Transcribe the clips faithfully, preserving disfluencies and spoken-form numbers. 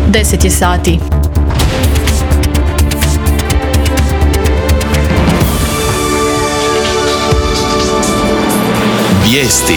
deset je sati. Vijesti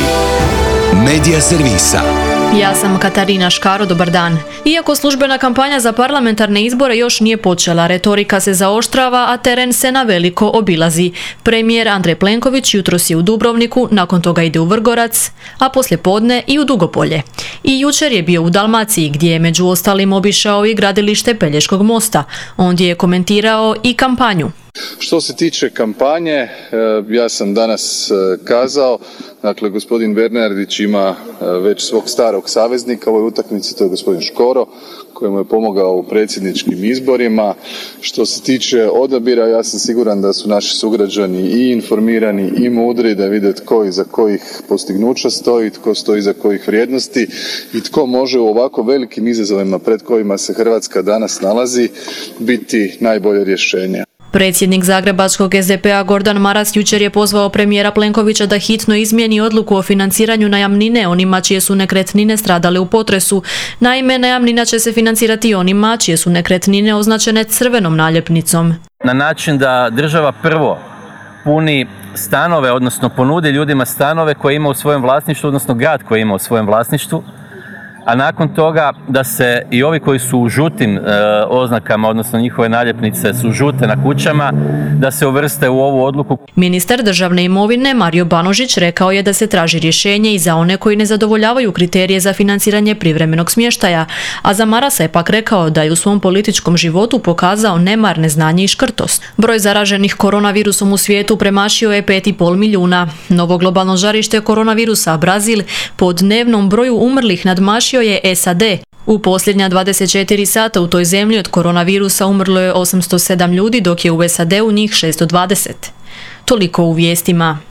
Medija servisa. Ja sam Katarina Škaro, dobar dan. Iako službena kampanja za parlamentarne izbore još nije počela, retorika se zaoštrava, a teren se na veliko obilazi. Premijer Andrej Plenković jutros je u Dubrovniku, nakon toga ide u Vrgorac, a poslijepodne i u Dugopolje. I jučer je bio u Dalmaciji, gdje je među ostalim obišao i gradilište Pelješkog mosta. Ondje je komentirao i kampanju. Što se tiče kampanje, ja sam danas kazao, dakle gospodin Bernardić ima već svog starog saveznika u ovoj utakmici, to je gospodin Škoro, kojemu je pomogao u predsjedničkim izborima. Što se tiče odabira, ja sam siguran da su naši sugrađani i informirani i mudri, da vide tko iza kojih postignuća stoji, tko stoji iza kojih vrijednosti i tko može u ovako velikim izazovima pred kojima se Hrvatska danas nalazi biti najbolje rješenje. Predsjednik zagrebačkog S D P-a Gordan Maras jučer je pozvao premijera Plenkovića da hitno izmijeni odluku o financiranju najamnine onima čije su nekretnine stradale u potresu. Naime, najamnina će se financirati onima čije su nekretnine označene crvenom naljepnicom. Na način da država prvo puni stanove, odnosno ponudi ljudima stanove koje ima u svojem vlasništvu, odnosno grad koji ima u svojem vlasništvu, a nakon toga da se i ovi koji su u žutim e, oznakama, odnosno njihove naljepnice su žute na kućama, da se uvrste u ovu odluku. Ministar državne imovine Mario Banožić rekao je da se traži rješenje i za one koji ne zadovoljavaju kriterije za financiranje privremenog smještaja, a za Marasa je pak rekao da je u svom političkom životu pokazao nemar, neznanje i škrtost. Broj zaraženih koronavirusom u svijetu premašio je pet i pol milijuna. Novo globalno žarište koronavirusa, Brazil, po dnevnom broju umrlih nadmašio je S A D. U posljednja dvadeset četiri sata u toj zemlji od koronavirusa umrlo je osamsto sedam ljudi, dok je u S A D-u njih šesto dvadeset. Toliko u vijestima.